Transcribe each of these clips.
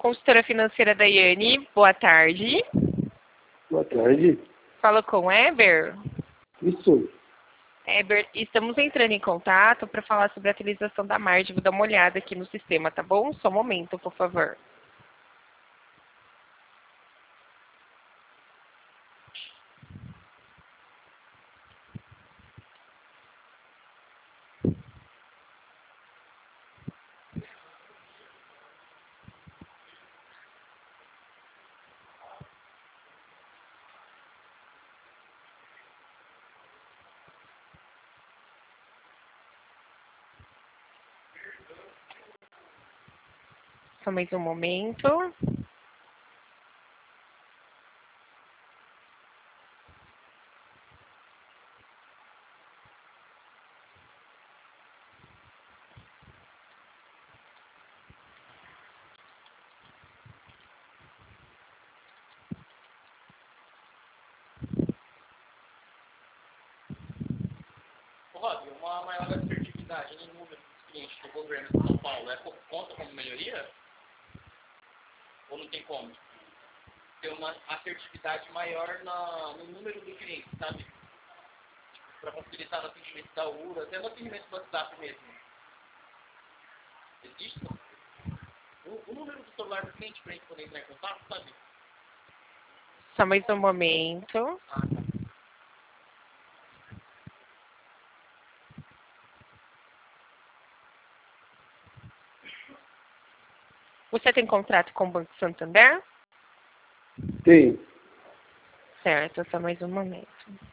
consultora financeira Daiane. Boa tarde. Boa tarde. Fala com o Eber. Isso. Eber, estamos entrando em contato para falar sobre a atualização da margem. Vou dar uma olhada aqui no sistema, tá bom? Só um momento, por favor. Só mais um momento. Rob, uma maior assertividade no número dos clientes do governo de São Paulo conta como melhoria? Ou não tem como? Ter uma assertividade maior no número de clientes, sabe? Para facilitar no atendimento da URA, até no atendimento do WhatsApp mesmo. Existe? O número do celular do cliente para a gente poder entrar em contato, sabe? Só mais um momento. Ah, tá. Você tem contrato com o Banco Santander? Tem. Certo, só mais um momento.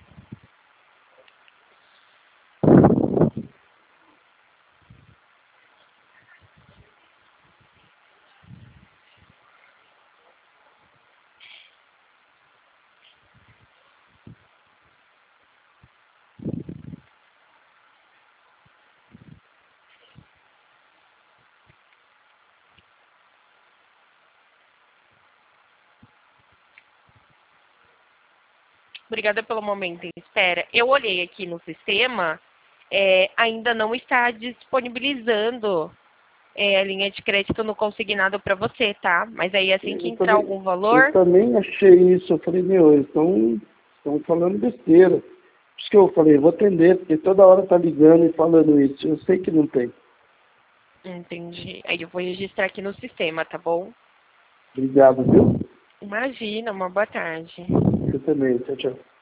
Obrigada pelo momento em espera. Eu olhei aqui no sistema, ainda não está disponibilizando a linha de crédito no consignado para você, tá? Mas aí assim que entrar algum valor... Eu também achei isso. Eu falei, eles estão falando besteira. Por isso que eu falei, vou atender, porque toda hora tá ligando e falando isso. Eu sei que não tem. Entendi. Aí eu vou registrar aqui no sistema, tá bom? Obrigado, viu? Imagina, uma boa tarde. Você também. Tchau, tchau.